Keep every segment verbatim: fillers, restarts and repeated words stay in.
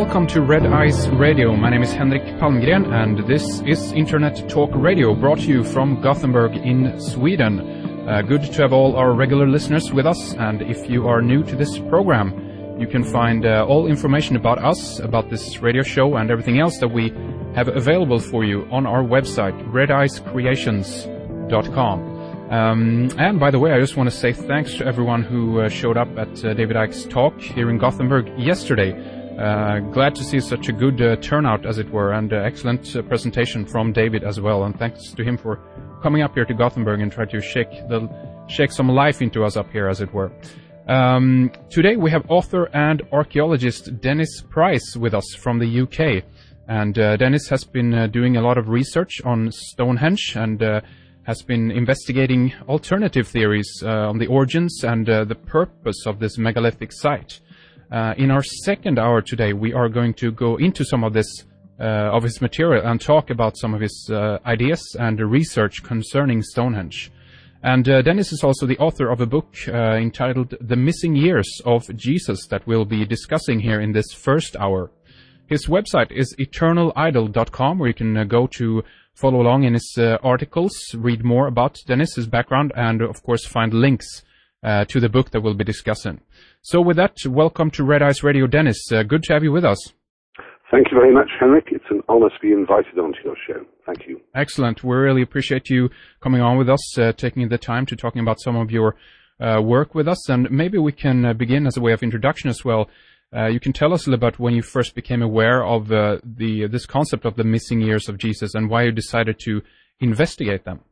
Welcome to Red Eyes Radio. My name is Henrik Palmgren, and this is Internet Talk Radio, brought to you from Gothenburg in Sweden. Uh, good to have all our regular listeners with us, and if you are new to this program, you can find uh, all information about us, about this radio show, and everything else that we have available for you on our website, red eyes creations dot com. Um, and by the way, I just want to say thanks to everyone who uh, showed up at uh, David Icke's talk here in Gothenburg yesterday. Uh, glad to see such a good uh, turnout, as it were, and uh, excellent uh, presentation from David as well. And thanks to him for coming up here to Gothenburg and try to shake the shake some life into us up here, as it were. Um, today we have author and archaeologist Dennis Price with us from the U K. And uh, Dennis has been uh, doing a lot of research on Stonehenge and uh, has been investigating alternative theories uh, on the origins and uh, the purpose of this megalithic site. Uh, in our second hour today, we are going to go into some of this uh, of his material and talk about some of his uh, ideas and research concerning Stonehenge. And uh, Dennis is also the author of a book uh, entitled The Missing Years of Jesus that we'll be discussing here in this first hour. His website is eternal idol dot com, where you can uh, go to follow along in his uh, articles, read more about Dennis's background, and of course find links uh, to the book that we'll be discussing. So with that, welcome to Red Eyes Radio, Dennis. Uh, good to have you with us. Thank you very much, Henrik. It's an honor to be invited onto your show. Thank you. Excellent. We really appreciate you coming on with us, uh, taking the time to talking about some of your uh, work with us. And maybe we can uh, begin as a way of introduction as well. Uh, you can tell us a little about when you first became aware of uh, the this concept of the missing years of Jesus and why you decided to investigate them.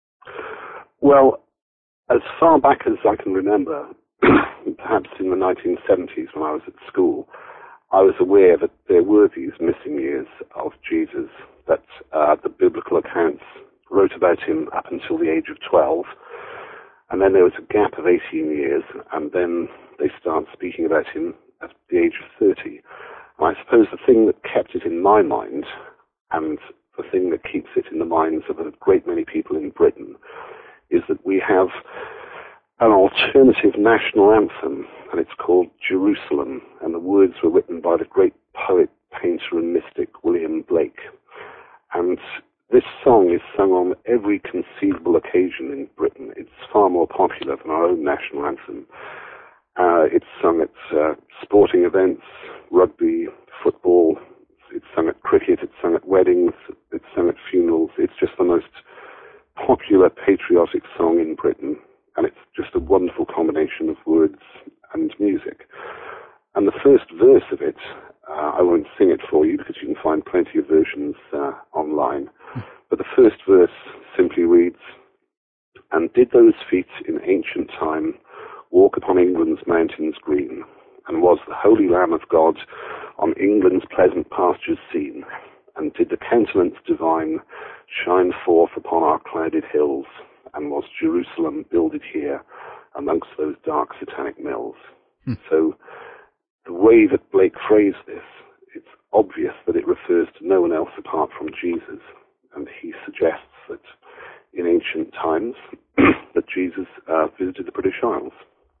Well, as far back as I can remember, perhaps in the nineteen seventies when I was at school, I was aware that there were these missing years of Jesus, that uh, the biblical accounts wrote about him up until the age of twelve, and then there was a gap of eighteen years, and then they start speaking about him at the age of thirty. And I suppose the thing that kept it in my mind, and the thing that keeps it in the minds of a great many people in Britain, is that we have an alternative national anthem, and it's called Jerusalem, and the words were written by the great poet, painter, and mystic William Blake. And this song is sung on every conceivable occasion in Britain. It's far more popular than our own national anthem. Uh, it's sung at uh, sporting events, rugby, football. It's sung at cricket. It's sung at weddings. It's sung at funerals. It's just the most popular patriotic song in Britain, and it's just a wonderful combination of words and music. And the first verse of it, uh, I won't sing it for you because you can find plenty of versions uh, online, but the first verse simply reads, "And did those feet in ancient time walk upon England's mountains green, and was the holy Lamb of God on England's pleasant pastures seen, and did the countenance divine shine forth upon our clouded hills, and was Jerusalem builded here amongst those dark satanic mills." Hmm. So the way that Blake phrased this, it's obvious that it refers to no one else apart from Jesus, and he suggests that in ancient times that Jesus uh, visited the British Isles.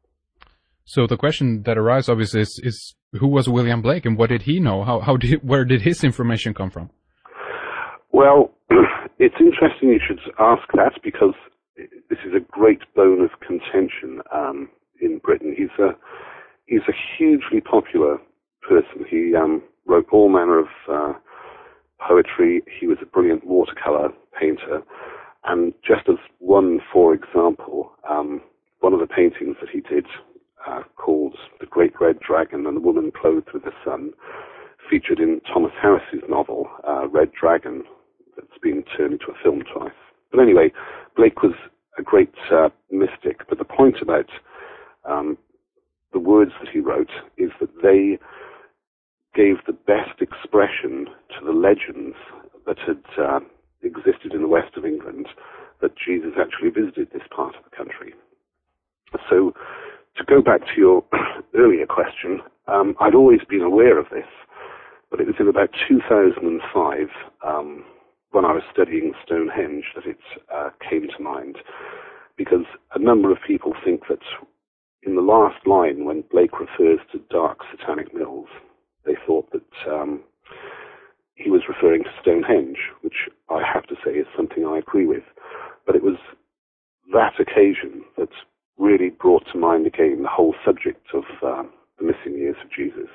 So the question that arises obviously is, is who was William Blake and what did he know? How, how did, where did his information come from? Well, it's interesting you should ask that, because this is a great bone of contention um, in Britain. He's a he's a hugely popular person. He um, wrote all manner of uh, poetry. He was a brilliant watercolor painter, and just as one, for example, um, one of the paintings that he did, uh, called "The Great Red Dragon and the Woman Clothed with the Sun," featured in Thomas Harris's novel uh, Red Dragon, that's been turned into a film twice. But anyway, Blake was a great uh, mystic, but the point about um, the words that he wrote is that they gave the best expression to the legends that had uh, existed in the west of England, that Jesus actually visited this part of the country. So, to go back to your earlier question, um, I'd always been aware of this, but it was in about two thousand five, um, when I was studying Stonehenge, that it uh, came to mind, because a number of people think that in the last line, when Blake refers to dark satanic mills, they thought that um, he was referring to Stonehenge, which I have to say is something I agree with. But it was that occasion that really brought to mind again the whole subject of um, the missing years of Jesus.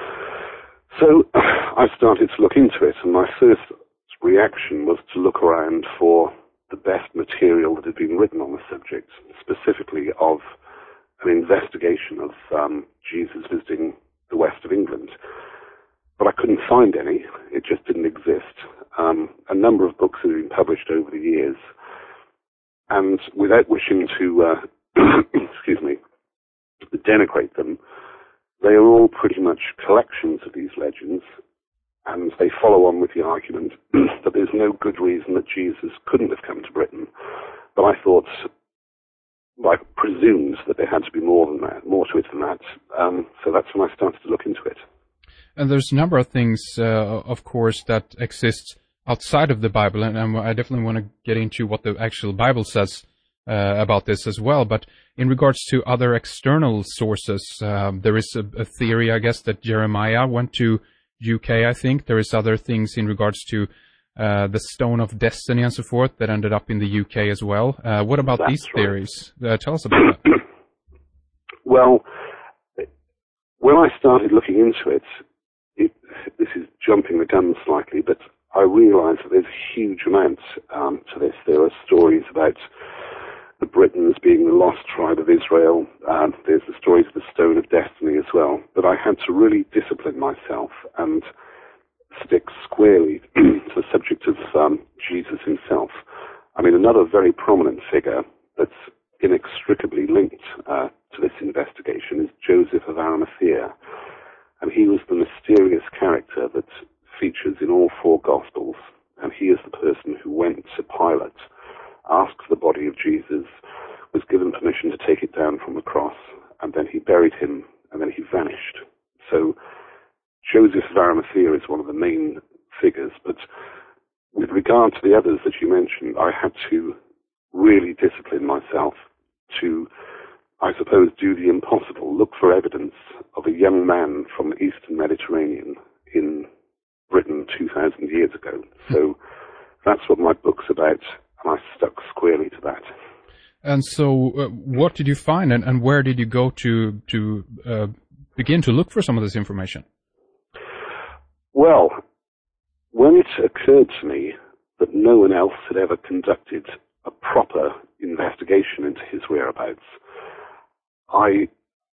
So I started to look into it, and my first reaction was to look around for the best material that had been written on the subject, specifically of an investigation of um, Jesus visiting the west of England. But I couldn't find any. It just didn't exist. Um, a number of books have been published over the years, and without wishing to, uh, excuse me, denigrate them, they are all pretty much collections of these legends, and they follow on with the argument that there's no good reason that Jesus couldn't have come to Britain. But I thought, I presumed that there had to be more than that, more to it than that. Um, so that's when I started to look into it. And there's a number of things, uh, of course, that exist outside of the Bible, and, and I definitely want to get into what the actual Bible says uh, about this as well. But in regards to other external sources, um, there is a, a theory, I guess, that Jeremiah went to U K, I think. There is other things in regards to uh, the Stone of Destiny and so forth that ended up in the U K as well. Uh, what about That's these right. theories? Uh, tell us about that. Well, when I started looking into it, it, this is jumping the gun slightly, but I realized that there's a huge amount um, to this. There are stories about the Britons being the lost tribe of Israel. Um, there's the stories of the Stone of Destiny as well. But I had to really discipline myself and stick squarely to the subject of um, Jesus himself. I mean, another very prominent figure that's inextricably linked uh, to this investigation is Joseph of Arimathea. And he was the mysterious character that features in all four Gospels. And he is the person who went to Pilate, asked for the body of Jesus, was given permission to take it down from the cross, and then he buried him, and then he vanished. So Joseph of Arimathea is one of the main figures, but with regard to the others that you mentioned, I had to really discipline myself to, I suppose, do the impossible, look for evidence of a young man from the Eastern Mediterranean in Britain two thousand years ago. So that's what my book's about, and I stuck squarely to that. And so uh, what did you find, and, and where did you go to to uh, begin to look for some of this information? Well, when it occurred to me that no one else had ever conducted a proper investigation into his whereabouts, I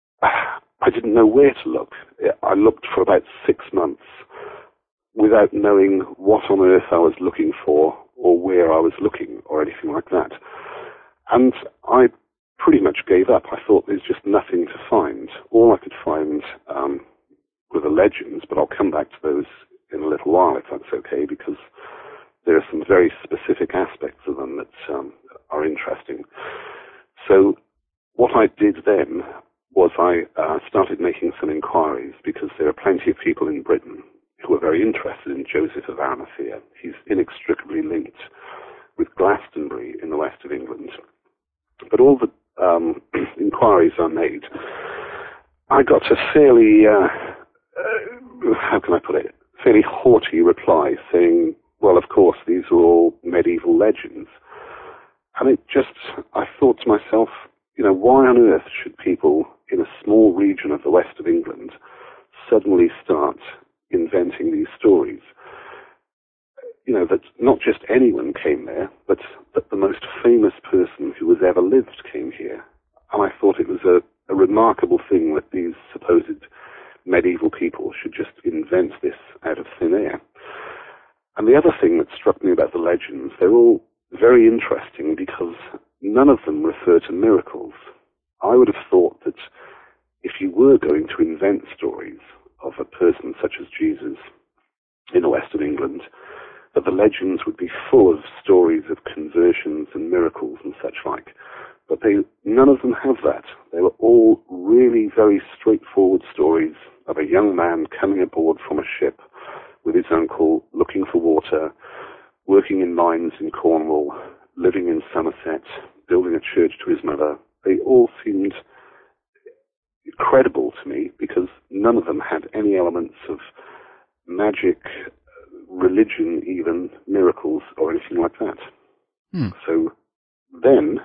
I didn't know where to look. I looked for about six months without knowing what on earth I was looking for or where I was looking or anything like that. And I pretty much gave up. I thought there's just nothing to find. All I could find um, were the legends, but I'll come back to those in a little while if that's okay, because there are some very specific aspects of them that um, are interesting. So what I did then was I uh, started making some inquiries, because there are plenty of people in Britain who are very interested in Joseph of Arimathea. He's inextricably linked with Glastonbury in the west of England. But all the um, inquiries I made, I got a fairly, uh, uh, how can I put it, fairly haughty reply saying, well, of course, these are all medieval legends. And it just, I thought to myself, you know, why on earth should people in a small region of the west of England suddenly start inventing these stories? You know, that not just anyone came there, but that the most famous person who has ever lived came here. And I thought it was a, a remarkable thing that these supposed medieval people should just invent this out of thin air. And the other thing that struck me about the legends, they're all very interesting because none of them refer to miracles. I would have thought that if you were going to invent stories of a person such as Jesus in the west of England, that the legends would be full of stories of conversions and miracles and such like. But they, none of them have that. They were all really very straightforward stories of a young man coming aboard from a ship with his uncle, looking for water, working in mines in Cornwall, living in Somerset, building a church to his mother. They all seemed credible to me because none of them had any elements of magic, religion, even miracles, or anything like that. Hmm. So then,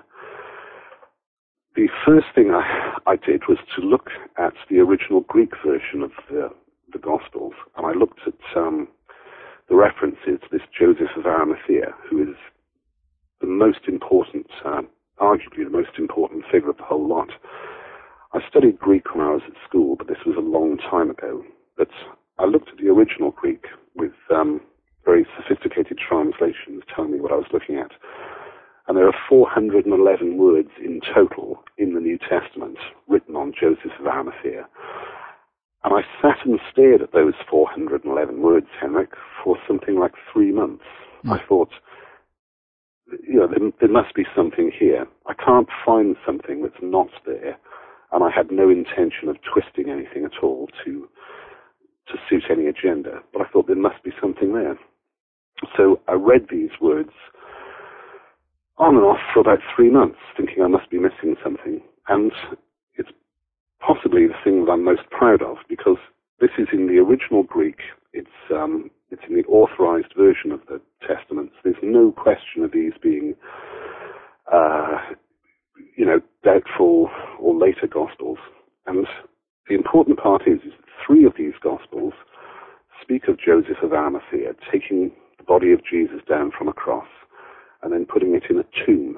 the first thing I, I did was to look at the original Greek version of the, the Gospels, and I looked at um, the references to this Joseph of Arimathea, who is the most important, uh, arguably the most important figure of the whole lot. I studied Greek when I was at school, but this was a long time ago. But I looked at the original Greek with um, very sophisticated translations telling me what I was looking at. And there are four hundred eleven words in total in the New Testament written on Joseph of Arimathea. And I sat and stared at those four hundred eleven words, Henrik, for something like three months. Mm. I thought, you know, there, there must be something here. I can't find something that's not there. And I had no intention of twisting anything at all to to suit any agenda. But I thought there must be something there. So I read these words on and off for about three months, thinking I must be missing something. And it's possibly the thing that I'm most proud of, because this is in the original Greek. It's um, it's in the authorized version of the Testaments. There's no question of these being, uh, you know, doubtful or later Gospels. And the important part is, is that three of these Gospels speak of Joseph of Arimathea taking the body of Jesus down from a cross and then putting it in a tomb.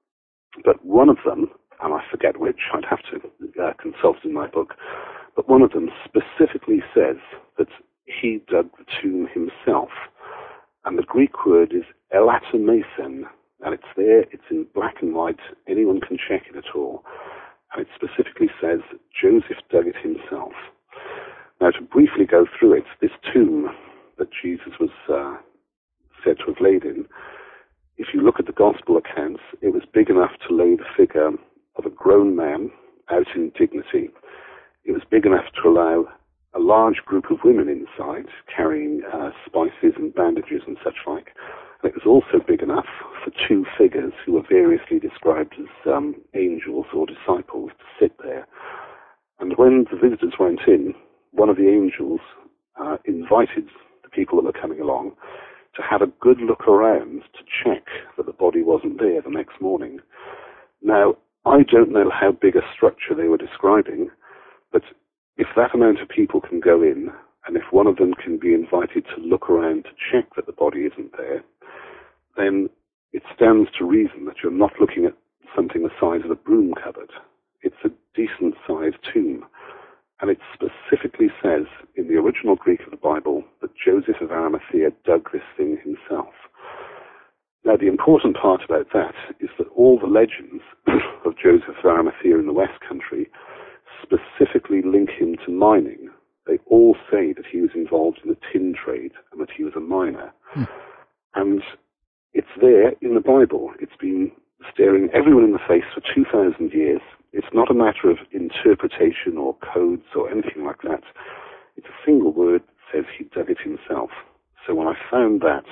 But one of them, and I forget which, I'd have to uh, consult in my book, but one of them specifically says that he dug the tomb himself. And the Greek word is elatomason, and it's there, it's in black and white, anyone can check it at all. And it specifically says that Joseph dug it himself. Now, to briefly go through it, this tomb that Jesus was uh, said to have laid in, if you look at the Gospel accounts, it was big enough to lay the figure of a grown man out in dignity. It was big enough to allow a large group of women inside, carrying uh, spices and bandages and such like. And it was also big enough for two figures who were variously described as um, angels or disciples to sit there. And when the visitors went in, one of the angels uh, invited the people that were coming along to have a good look around to check that the body wasn't there the next morning. Now, I don't know how big a structure they were describing, but if that amount of people can go in, and if one of them can be invited to look around to check that the body isn't there, then it stands to reason that you're not looking at something the size of a broom cupboard. It's a decent-sized tomb. And it specifically says in the original Greek of the Bible that Joseph of Arimathea dug this thing himself. Now, the important part about that is that all the legends of Joseph of Arimathea in the West Country specifically link him to mining. They all say that he was involved in the tin trade and that he was a miner. Hmm. And it's there in the Bible. It's been staring everyone in the face for two thousand years. It's not a matter of interpretation or codes or anything like that. It's a single word that says he dug it himself. So when I found that,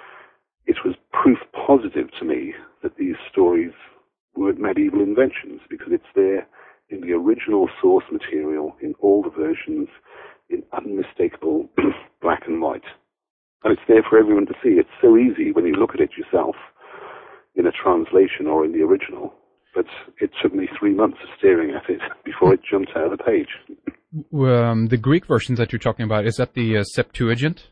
it was proof positive to me that these stories were medieval inventions, because it's there in the original source material, in all the versions, in unmistakable black and white. And it's there for everyone to see. It's so easy when you look at it yourself in a translation or in the original. But it took me three months of staring at it before it jumped out of the page. Um, the Greek version that you're talking about, is that the uh, Septuagint?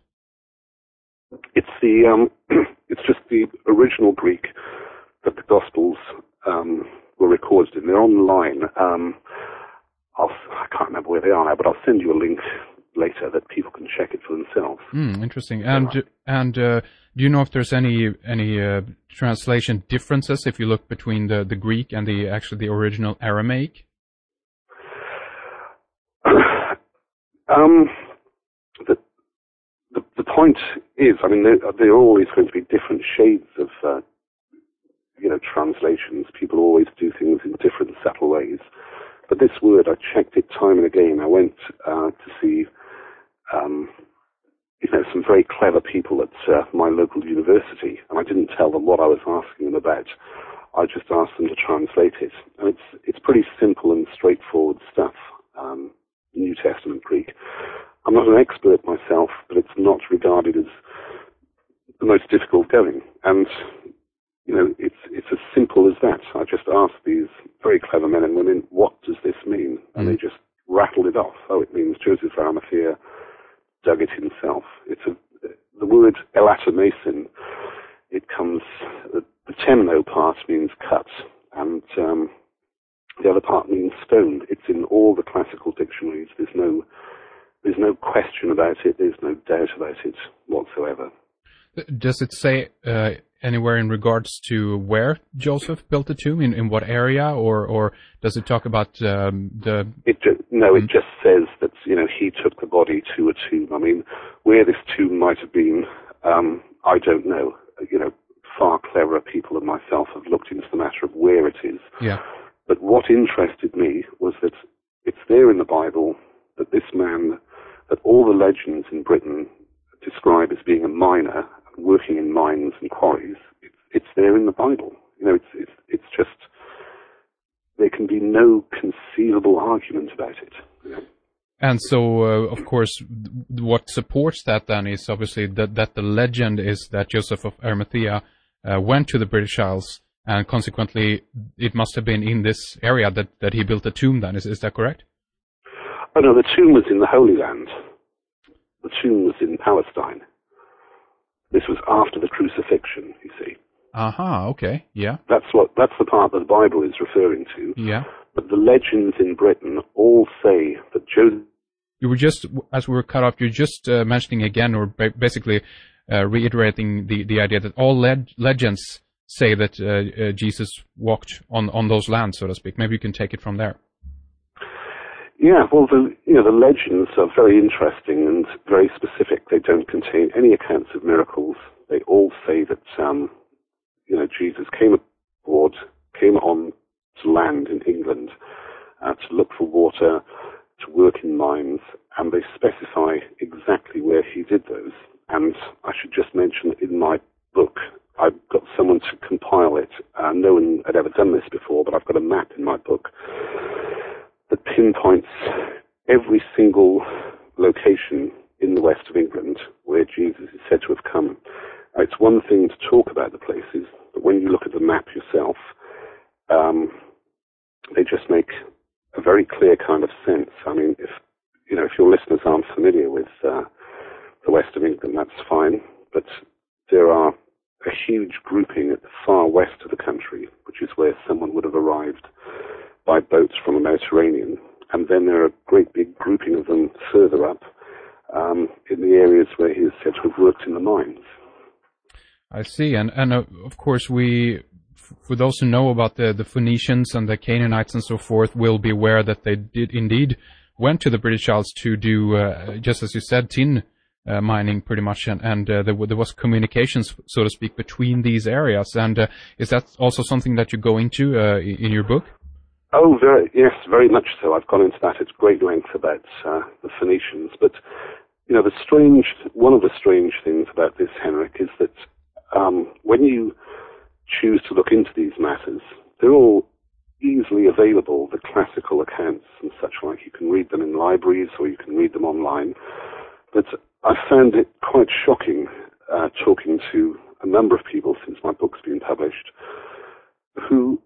It's the um, it's just the original Greek that the Gospels um, were recorded in. They're online. Um, I'll, I can't remember where they are now, but I'll send you a link later that people can check it for themselves. Mm, interesting. And uh, and uh, do you know if there's any any uh, translation differences if you look between the, the Greek and the actually the original Aramaic? um, the, the the point is, I mean, there, there are always going to be different shades of uh, you know translations. People always do things in different subtle ways. But this word, I checked it time and again. I went uh, to see. Um, you know, some very clever people at uh, my local university, and I didn't tell them what I was asking them about. I just asked them to translate it. And it's it's pretty simple and straightforward stuff, um, New Testament Greek. I'm not an expert myself, but it's regarded as the most difficult going. And, you know, it's it's as simple as that. I just asked these very clever men and women, what does this mean? And mm. they just rattled it off. Oh, it means Joseph of Arimathea dug it himself. It's a, the word elatomacin, it comes, the, the temno part means cut, and um, the other part means stone. It's in all the classical dictionaries. There's no, there's no question about it. There's no doubt about it whatsoever. Does it say uh, anywhere in regards to where Joseph built the tomb, in, in what area, or, or does it talk about um, the... It ju- no, it just says that, you know, he took the body to a tomb. I mean, where this tomb might have been, um, I don't know. You know, far cleverer people than myself have looked into the matter of where it is. Yeah. But what interested me was that it's there in the Bible that this man, that all the legends in Britain describe as being a miner, working in mines and quarries. It's, it's there in the Bible. You know, it's, it's, it's just, there can be no conceivable argument about it. You know? And so, uh, of course, what supports that then is obviously that, that the legend is that Joseph of Arimathea uh, went to the British Isles, and consequently it must have been in this area that, that he built a tomb then. Is, is that correct? Oh no, the tomb was in the Holy Land. The tomb was in Palestine. This was after the crucifixion, you see. Aha, uh-huh, okay, yeah. That's what, that's the part that the Bible is referring to. Yeah. But the legends in Britain all say that Joseph... You were just, as we were cut off, you're just uh, mentioning again, or ba- basically uh, reiterating the, the idea that all leg- legends say that uh, uh, Jesus walked on, on those lands, so to speak. Maybe you can take it from there. Yeah, well, the, you know, the legends are very interesting and very specific. They don't contain any accounts of miracles. They all say that, um, you know, Jesus came aboard, came on to land in England uh, to look for water, to work in mines, and they specify exactly where he did those. And I should just mention that in my book, I've got someone to compile it. Uh, no one had ever done this before, but I've got a map in my book that pinpoints every single location in the west of England where Jesus is said to have come. Now, it's one thing to talk about the places, but when you look at the map yourself, um, they just make a very clear kind of sense. I mean, if you know, if your listeners aren't familiar with uh, the west of England, that's fine, but there are a huge grouping at the far west of the country, which is where someone would have arrived by boats from the Mediterranean, and then there are a great big grouping of them further up um, in the areas where he is said to have worked in the mines. I see, and and uh, of course we, f- for those who know about the, the Phoenicians and the Canaanites and so forth, will be aware that they did indeed went to the British Isles to do, uh, just as you said, tin uh, mining pretty much, and, and uh, there, there was communications, so to speak, between these areas. And uh, is that also something that you go into uh, in your book? Oh, very, yes, very much so. I've gone into that at great length about uh, the Phoenicians. But, you know, the strange, one of the strange things about this, Henrik, is that um, when you choose to look into these matters, they're all easily available, the classical accounts and such like. You can read them in libraries or you can read them online. But I found it quite shocking uh, talking to a number of people since my book's been published who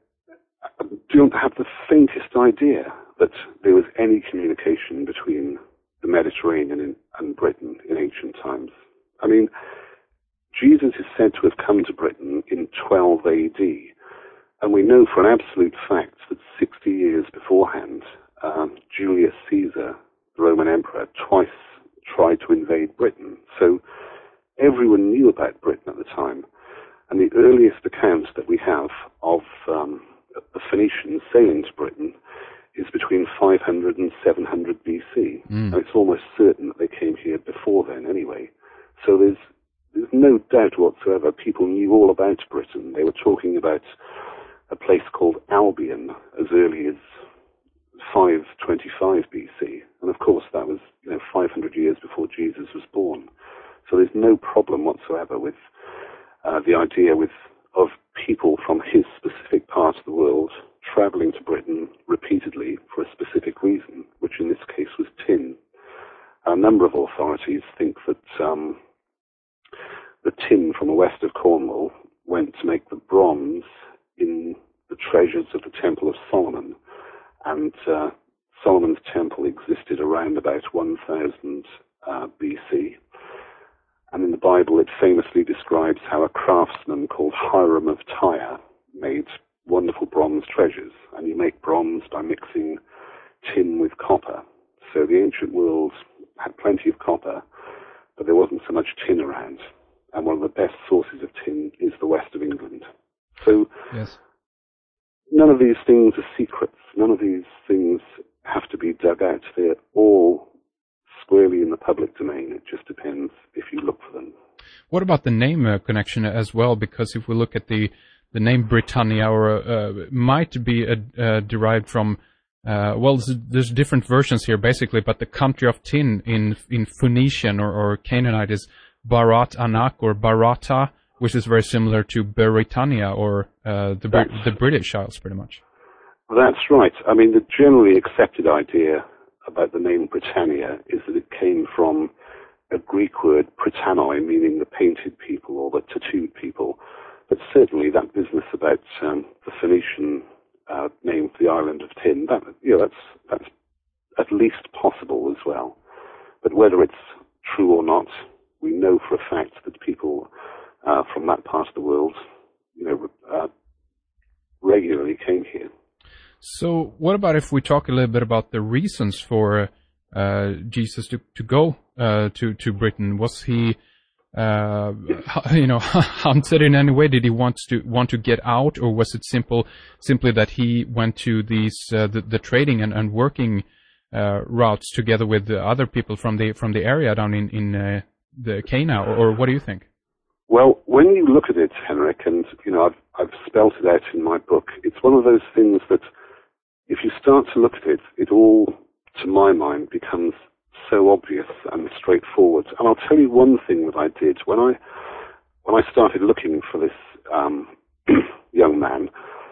don't have the faintest idea that there was any communication between the Mediterranean and Britain in ancient times. I mean, Jesus is said to have come to Britain in twelve A D, and we know for an absolute fact that sixty years beforehand, um, Julius Caesar, the Roman emperor, twice tried to invade Britain. So everyone knew about Britain at the time, and the earliest accounts that we have of um, the Phoenicians sailing to Britain is between five hundred and seven hundred B C. Mm. And it's almost certain that they came here before then anyway. So there's there's no doubt whatsoever people knew all about Britain. They were talking about a place called Albion as early as five twenty-five B C. And of course that was, you know, five hundred years before Jesus was born. So there's no problem whatsoever with uh, the idea with of people from his specific part of the world traveling to Britain repeatedly for a specific reason, which in this case was tin. A number of authorities think that um, um, the tin from the west of Cornwall went to make the bronze in the treasures of the Temple of Solomon. And uh, Solomon's temple existed around about one thousand uh, B C. And in the Bible, it famously describes how a craftsman called Hiram of Tyre made wonderful bronze treasures. And you make bronze by mixing tin with copper. So the ancient world had plenty of copper, but there wasn't so much tin around. And one of the best sources of tin is the west of England. So yes. None of these things are secrets. None of these things have to be dug out. They're all squarely in the public domain. It just depends if you look for them. What about the name uh, connection as well? Because if we look at the, the name Britannia, or uh, might be uh, uh, derived from, uh, well, there's, there's different versions here basically, but the country of tin in in Phoenician or, or Canaanite is Barat Anak or Barata, which is very similar to Britannia or uh, the Br- the British Isles, pretty much. That's right. I mean, the generally accepted idea about the name Britannia is that it came from a Greek word, Prytanoi, meaning the painted people or the tattooed people. But certainly that business about um, the Phoenician uh, name for the island of Tin, that, you know, that's, that's at least possible as well. But whether it's true or not, we know for a fact that people uh, from that part of the world, you know, uh, regularly came here. So what about if we talk a little bit about the reasons for uh, Jesus to, to go uh, to, to Britain? Was he, uh, you know, hunted in any way? Did he want to want to get out, or was it simple simply that he went to these uh, the, the trading and, and working uh, routes together with the other people from the from the area down in in uh, the Cana, or, or what do you think? Well, when you look at it, Henrik, and you know, I've I've spelt it out in my book. It's one of those things that, if you start to look at it, it all, to my mind, becomes so obvious and straightforward. And I'll tell you one thing that I did when I when I started looking for this um, young man.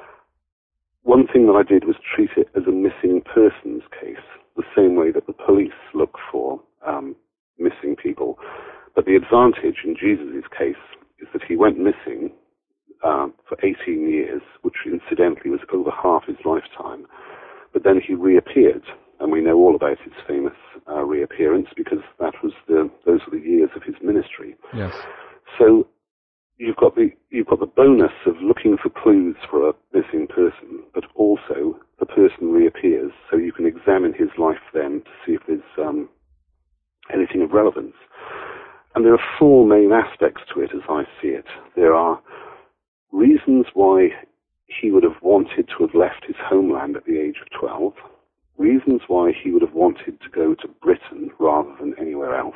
One thing that I did was treat it as a missing persons case, the same way that the police look for um, missing people. But the advantage in Jesus' case is that he went missing uh, for eighteen years, which incidentally was over half his lifetime. But then he reappeared, and we know all about his famous uh, reappearance because that was the those were the years of his ministry. Yes. So you've got the you've got the bonus of looking for clues for a missing person, but also the person reappears, so you can examine his life then to see if there's um, anything of relevance. And there are four main aspects to it as I see it. There are reasons why he would have wanted to have left his homeland at the age of twelve, reasons why he would have wanted to go to Britain rather than anywhere else,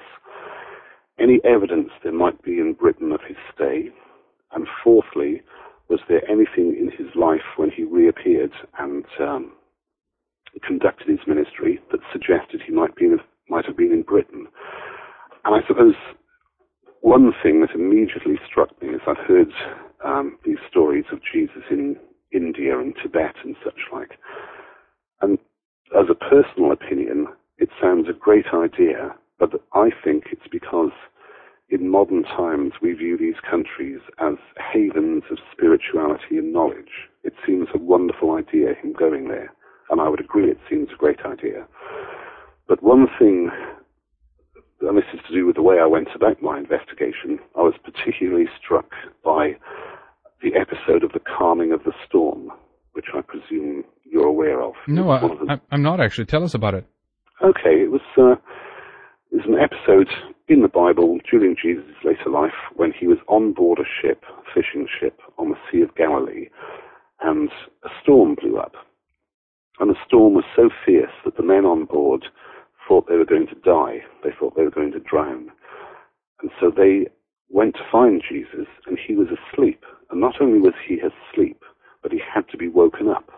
any evidence there might be in Britain of his stay, and fourthly, was there anything in his life when he reappeared and um, conducted his ministry that suggested he might be in, might have been in Britain. And I suppose one thing that immediately struck me is I've heard um, these stories of Jesus in India and Tibet and such like. And as a personal opinion, it sounds a great idea, but I think it's because in modern times we view these countries as havens of spirituality and knowledge. It seems a wonderful idea, him going there, and I would agree it seems a great idea. But one thing, and this is to do with the way I went about my investigation, I was particularly struck by the episode of the calming of the storm, which I presume you're aware of. No, I, the... I'm not actually. Tell us about it. Okay, it was, uh, it was an episode in the Bible during Jesus' later life when he was on board a ship, a fishing ship, on the Sea of Galilee, and a storm blew up. And the storm was so fierce that the men on board thought they were going to die. They thought they were going to drown. And so they went to find Jesus, and he was asleep. And not only was he asleep, but he had to be woken up.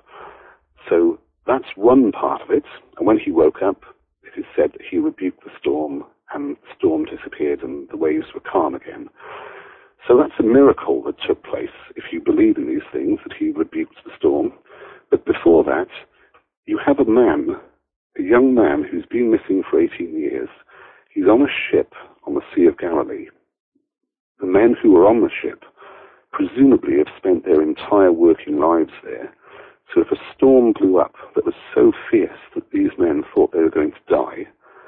So that's one part of it. And when he woke up, it is said that he rebuked the storm, and the storm disappeared, and the waves were calm again. So that's a miracle that took place, if you believe in these things, that he rebuked the storm. But before that, you have a man, a young man who's been missing for eighteen years. He's on a ship on the Sea of Galilee. The men who were on the ship presumably have spent their entire working lives there. So if a storm blew up that was so fierce that these men thought they were going to die,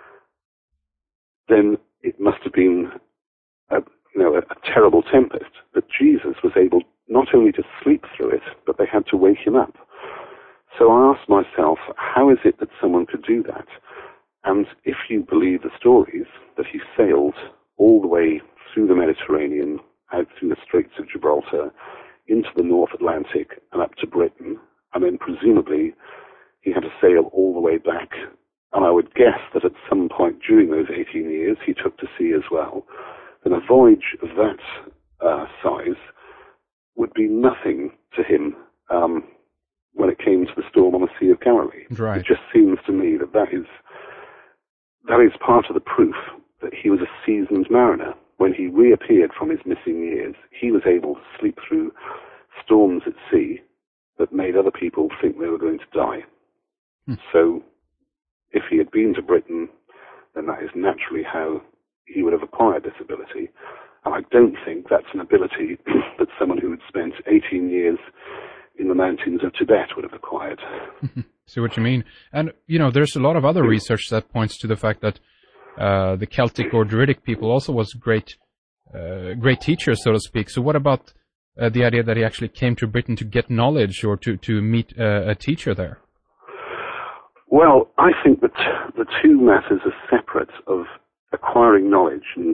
then it must have been a, you know, a, a terrible tempest. But Jesus was able not only to sleep through it, but they had to wake him up. So I asked myself, how is it that someone could do that? And if you believe the stories, that he sailed all the way through the Mediterranean, out through the Straits of Gibraltar, into the North Atlantic and up to Britain, and then presumably he had to sail all the way back. And I would guess that at some point during those eighteen years he took to sea as well. Then a voyage of that uh, size would be nothing to him um, when it came to the storm on the Sea of Galilee. Right. It just seems to me that that is, that is part of the proof that he was a seasoned mariner. When he reappeared from his missing years, he was able to sleep through storms at sea that made other people think they were going to die. Hmm. So if he had been to Britain, then that is naturally how he would have acquired this ability. And I don't think that's an ability that someone who had spent eighteen years in the mountains of Tibet would have acquired. See what you mean. And, you know, there's a lot of other research that points to the fact that uh, the Celtic or Druidic people also was great, uh, great teachers, so to speak. So what about uh, the idea that he actually came to Britain to get knowledge or to, to meet uh, a teacher there? Well, I think that the two matters are separate of acquiring knowledge and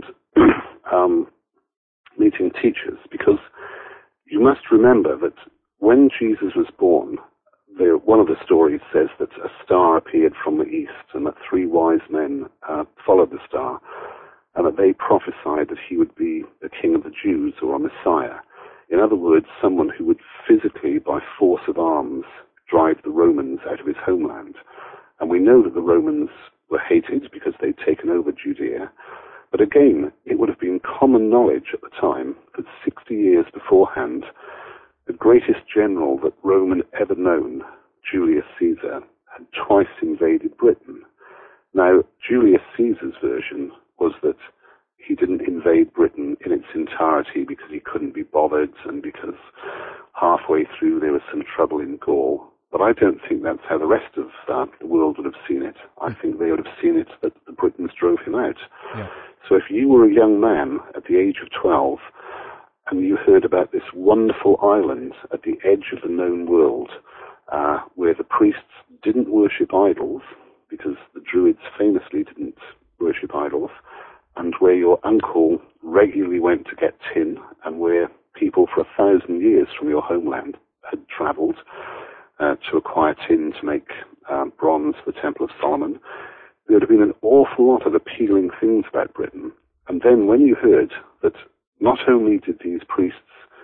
um, meeting teachers, because you must remember that when Jesus was born, there, one of the stories says that a star appeared from the east and that three wise men uh, followed the star, and that they prophesied that he would be the king of the Jews or a Messiah. In other words, someone who would physically, by force of arms, drive the Romans out of his homeland. And we know that the Romans were hated because they'd taken over Judea. But again, it would have been common knowledge at the time that sixty years beforehand, the greatest general that Rome had ever known, Julius Caesar, had twice invaded Britain. Now, Julius Caesar's version was that he didn't invade Britain in its entirety because he couldn't be bothered and because halfway through there was some trouble in Gaul. But I don't think that's how the rest of uh, the world would have seen it. I think they would have seen it that the Britons drove him out. Yeah. So if you were a young man at the age of twelve and you heard about this wonderful island at the edge of the known world uh, where the priests didn't worship idols, because the Druids famously didn't worship idols, and where your uncle regularly went to get tin, and where people for a thousand years from your homeland had travelled uh, to acquire tin to make um, bronze for the Temple of Solomon, there would have been an awful lot of appealing things about Britain. And then when you heard that not only did these priests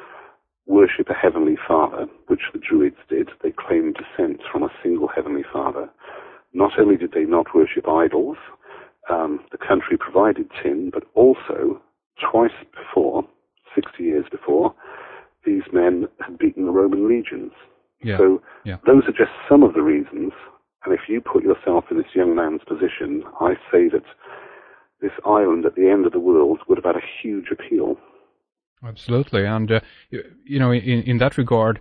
worship a heavenly father, which the Druids did, they claimed descent from a single heavenly father, not only did they not worship idols, um, the country provided tin, but also, twice before, sixty years before, these men had beaten the Roman legions. Yeah. So yeah. those are just some of the reasons. And if you put yourself in this young man's position, I say that this island at the end of the world would have had a huge appeal. Absolutely. And, uh, you, you know, in, in that regard,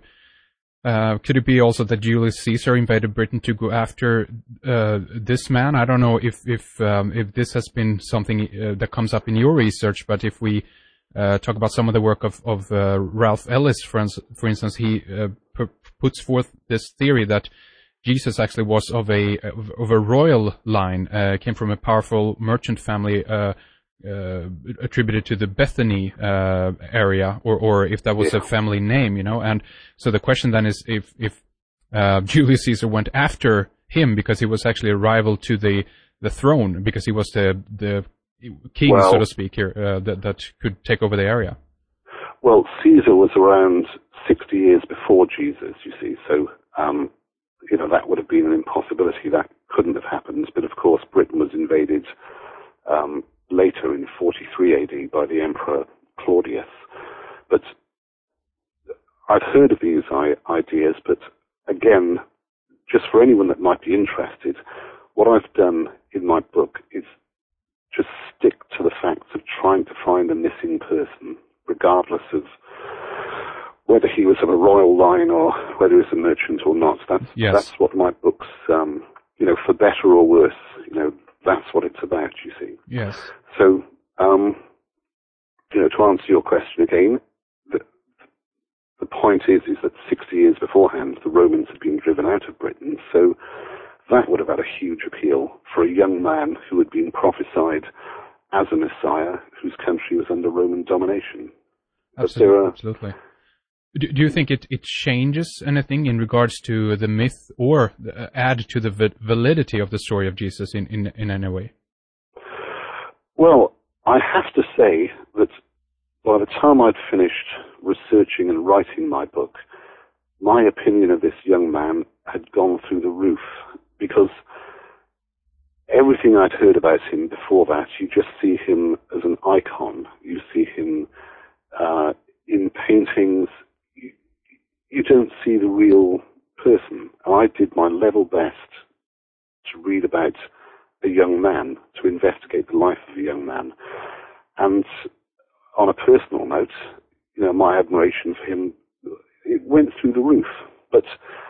uh, could it be also that Julius Caesar invaded Britain to go after uh, this man? I don't know if if, um, if this has been something uh, that comes up in your research, but if we uh, talk about some of the work of, of uh, Ralph Ellis, for, for instance, he uh, p- puts forth this theory that Jesus actually was of a of a royal line, uh, came from a powerful merchant family uh, uh, attributed to the Bethany uh, area, or or if that was yeah. a family name, you know. And so the question then is if if uh, Julius Caesar went after him because he was actually a rival to the the throne, because he was the the king, well, so to speak, here uh, that that could take over the area. Well, Caesar was around sixty years before Jesus, you see, so. Um, You know, that would have been an impossibility. That couldn't have happened. But of course, Britain was invaded um, later in forty-three A D by the Emperor Claudius. But I've heard of these ideas, but again, just for anyone that might be interested, what I've done in my book is just stick to the facts of trying to find a missing person, regardless of whether he was of a royal line or whether he was a merchant or not. That's, yes. that's what my book's, um, you know, for better or worse, you know, that's what it's about, you see. Yes. So, um, you know, to answer your question again, the, the point is, is that sixty years beforehand, the Romans had been driven out of Britain, so that would have had a huge appeal for a young man who had been prophesied as a Messiah whose country was under Roman domination. Absolutely. Are, absolutely. Do, do you think it, it changes anything in regards to the myth or uh, add to the v- validity of the story of Jesus in, in, in any way? Well, I have to say that by the time I'd finished researching and writing my book, my opinion of this young man had gone through the roof, because everything I'd heard about him before that, you just see him as an icon. You see him uh, in paintings. You, you don't see the real person. And I did my level best to read about a young man, to investigate the life of a young man. And on a personal note, you know, my admiration for him, it went through the roof. But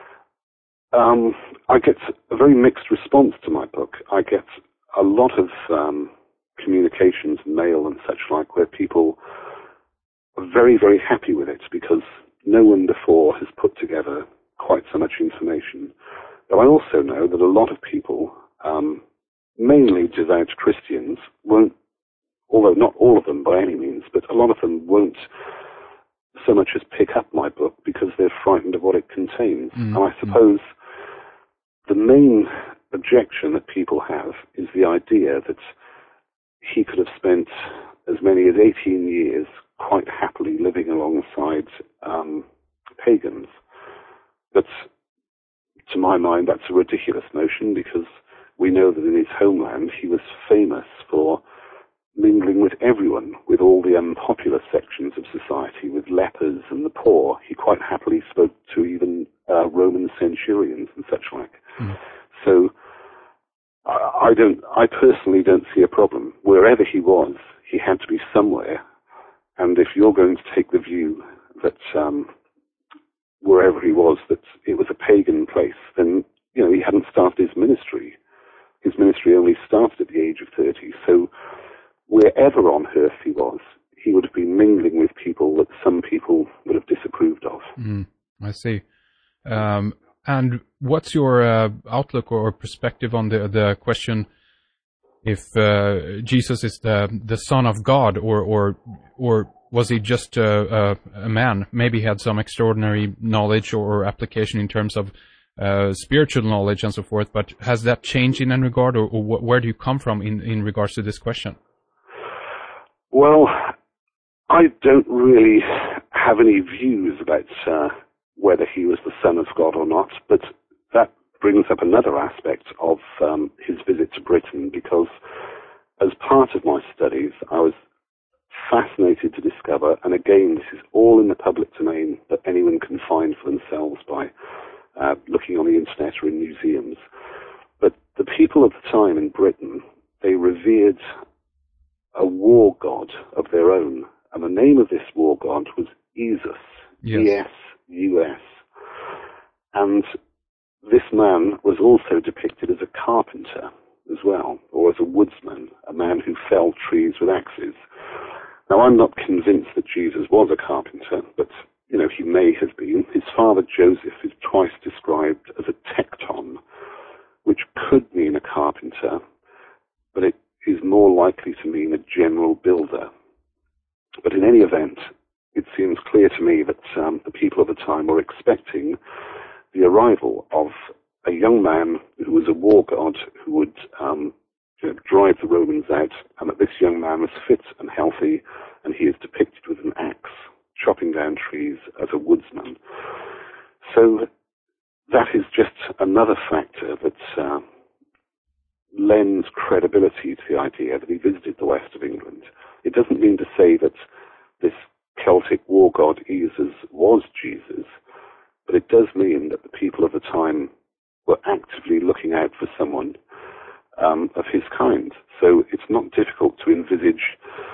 um, I get a very mixed response to my book. I get a lot of um, communications, mail and such like, where people are very, very happy with it, because no one before has put together quite so much information. But I also know that a lot of people, um, mainly devout Christians, won't, although not all of them by any means, but a lot of them won't so much as pick up my book because they're frightened of what it contains. Mm-hmm. And I suppose the main objection that people have is the idea that he could have spent as many as eighteen years quite happily living alongside um, pagans. But to my mind, that's a ridiculous notion, because we know that in his homeland he was famous for mingling with everyone, with all the unpopular sections of society, with lepers and the poor. He quite happily spoke to even uh, Roman centurions and such like. Mm. So I, I don't, I personally don't see a problem. Wherever he was, he had to be somewhere. And if you're going to take the view that um, wherever he was, that it was a pagan place, then, you know, he hadn't started his ministry. His ministry only started at the age of thirty. So wherever on earth he was, he would have been mingling with people that some people would have disapproved of. Mm, I see. Um, and what's your uh, outlook or perspective on the the question if uh, Jesus is the the Son of God, or or or was he just a, a, a man? Maybe he had some extraordinary knowledge or application in terms of uh, spiritual knowledge and so forth. But has that changed in any regard, or, or where do you come from in in regards to this question? Well, I don't really have any views about uh, whether he was the Son of God or not, but that brings up another aspect of um, his visit to Britain, because as part of my studies, I was fascinated to discover, and again, this is all in the public domain that anyone can find for themselves by uh, looking on the internet or in museums, but the people of the time in Britain, they revered a war god of their own, and the name of this war god was Esus, E S U S, and this man was also depicted as a carpenter as well, or as a woodsman, a man who felled trees with axes. Now, I'm not convinced that Jesus was a carpenter, but, you know, he may have been. His father Joseph is twice described as a tekton, which could mean a carpenter, but it is more likely to mean a general builder. But in any event, it seems clear to me that um, the people of the time were expecting the arrival of a young man who was a war god who would um, you know, drive the Romans out, and that this young man was fit and healthy, and he is depicted with an axe, chopping down trees as a woodsman. So that is just another factor that uh, lends credibility to the idea that he visited the west of England. It doesn't mean to say that this Celtic war god Esus was Jesus, but it does mean that the people of the time were actively looking out for someone um, of his kind. So it's not difficult to envisage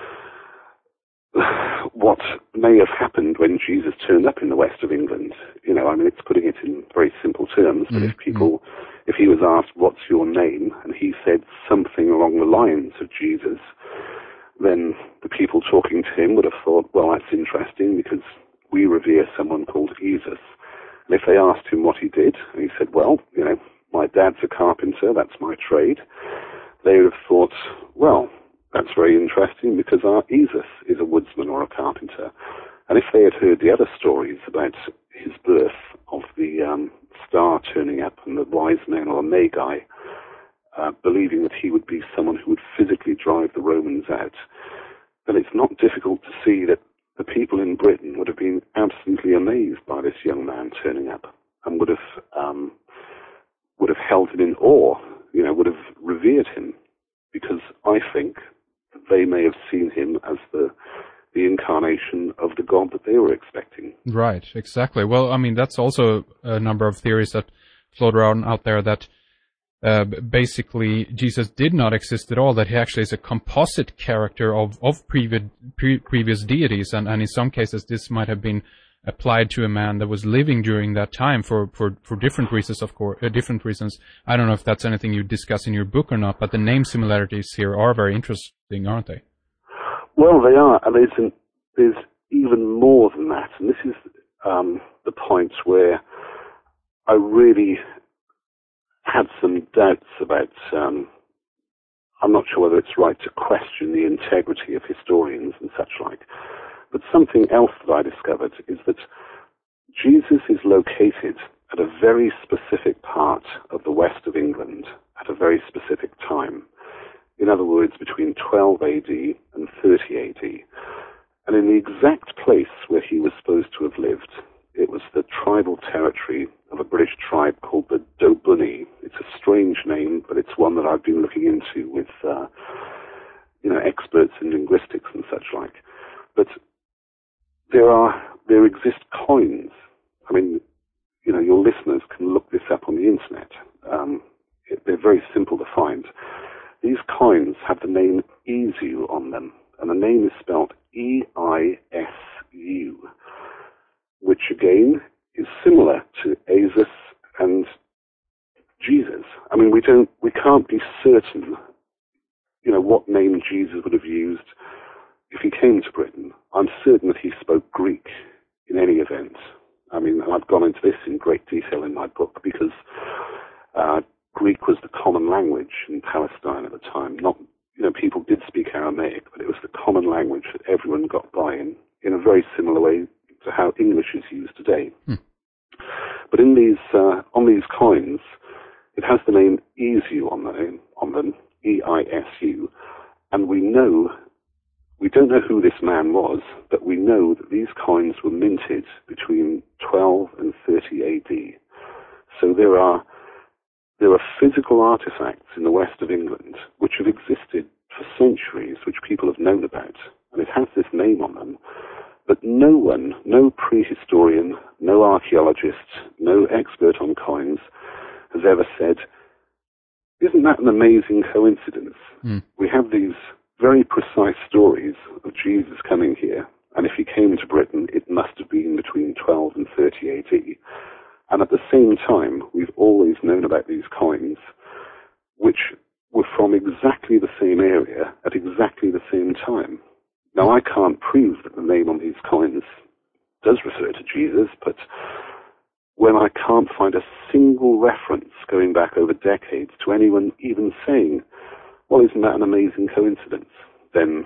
what may have happened when Jesus turned up in the west of England. You know, I mean, it's putting it in very simple terms, but mm-hmm. if people, if he was asked, what's your name? And he said something along the lines of Jesus, then the people talking to him would have thought, well, that's interesting because we revere someone called Jesus. And if they asked him what he did, and he said, well, you know, my dad's a carpenter, that's my trade, they would have thought, well, that's very interesting because our Jesus is a woodsman or a carpenter. And if they had heard the other stories about his birth, of the um, star turning up and the wise men or the Magi, uh, believing that he would be someone who would physically drive the Romans out, then it's not difficult to see that the people in Britain would have been absolutely amazed by this young man turning up and would have um, would have held him in awe, you know, would have revered him, because I think that they may have seen him as the the incarnation of the God that they were expecting. Right, exactly. Well, I mean, that's also a number of theories that float around out there that uh, basically Jesus did not exist at all, that he actually is a composite character of, of previous, pre- previous deities, and, and in some cases this might have been applied to a man that was living during that time for, for, for different reasons, of course, uh, different reasons. I don't know if that's anything you discuss in your book or not, but the name similarities here are very interesting, aren't they? Well, they are, and there's, an, there's even more than that, and this is um, the point where I really had some doubts about, um, I'm not sure whether it's right to question the integrity of historians and such like, but something else that I discovered is that Jesus is located at a very specific part of the west of England at a very specific time. In other words, between twelve A D and thirty A D. And in the exact place where he was supposed to have lived, it was the tribal territory of a British tribe called the Dobunni. It's a strange name, but it's one that I've been looking into with, uh, you know, experts in linguistics and such like. But there are, there exist coins. I mean, you know, your listeners can look this up on the internet. Um, it, they're very simple to find. These coins have the name Isu on them, and the name is spelled E I S U, which again is similar to Asus and Jesus. I mean, we don't, we can't be certain, you know, what name Jesus would have used if he came to Britain. I'm certain that he spoke Greek in any event. I mean, I've gone into this in great detail in my book because uh, Greek was the common language in Palestine at the time. Not, you know, people did speak Aramaic, but it was the common language that everyone got by in, in a very similar way to how English is used today. Hmm. But in these, uh, on these coins, it has the name Isu on them, on them, E I S U, and we know, we don't know who this man was, but we know that these coins were minted between twelve and thirty A D. So there are There are physical artifacts in the west of England which have existed for centuries, which people have known about, and it has this name on them. But no one, no prehistorian, no archaeologist, no expert on coins has ever said, isn't that an amazing coincidence? Mm. We have these very precise stories of Jesus coming here, and if he came to Britain, it must have been between twelve and thirty A D. And at the same time, we've always known about these coins, which were from exactly the same area at exactly the same time. Now, I can't prove that the name on these coins does refer to Jesus, but when I can't find a single reference going back over decades to anyone even saying, well, isn't that an amazing coincidence, then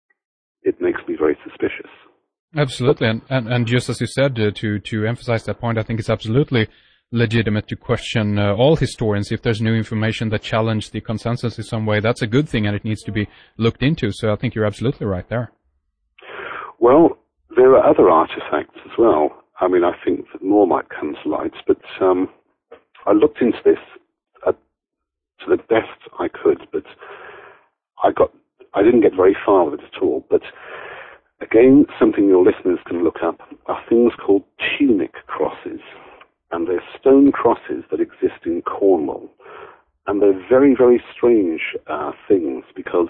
it makes me very suspicious. Absolutely, and, and, and just as you said, uh, to, to emphasize that point, I think it's absolutely legitimate to question uh, all historians. If there's new information that challenge the consensus in some way, that's a good thing and it needs to be looked into. So I think you're absolutely right there. Well, there are other artifacts as well. I mean, I think that more might come to light, but um, I looked into this uh, to the best I could, but I got, I didn't get very far with it at all. But again, something your listeners can look up are things called tunic crosses. And they're stone crosses that exist in Cornwall. and they're very, very strange uh, things, because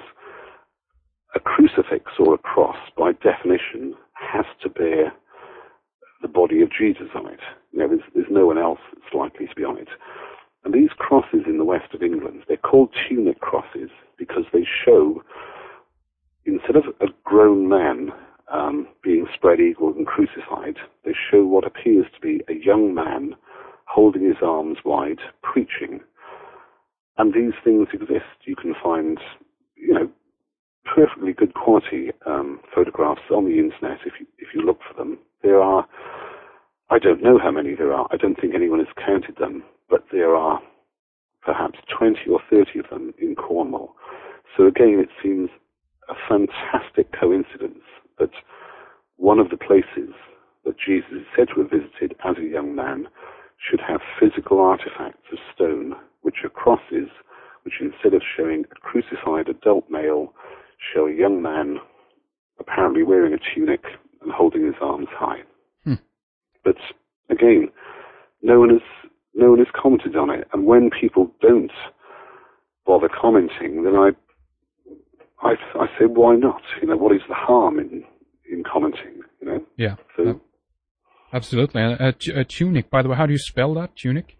a crucifix or a cross, by definition, has to bear the body of Jesus on it. You know, there's, there's no one else that's likely to be on it. And these crosses in the west of England, they're called tunic crosses because they show, instead of a grown man um, being spread eagled and crucified, they show what appears to be a young man holding his arms wide, preaching. And these things exist. You can find, you know, perfectly good quality um, photographs on the internet if you, if you look for them. There are, I don't know how many there are. I don't think anyone has counted them, but there are perhaps twenty or thirty of them in Cornwall. So again, it seems a fantastic coincidence that one of the places that Jesus is said to have visited as a young man should have physical artifacts of stone, which are crosses, which instead of showing a crucified adult male, show a young man apparently wearing a tunic and holding his arms high. Hmm. But again, no one has no one has commented on it. And when people don't bother commenting, then I I, I say, why not? You know, what is the harm in in commenting? You know. Yeah. So, uh, absolutely. And a, t- a tunic, by the way, how do you spell that, tunic?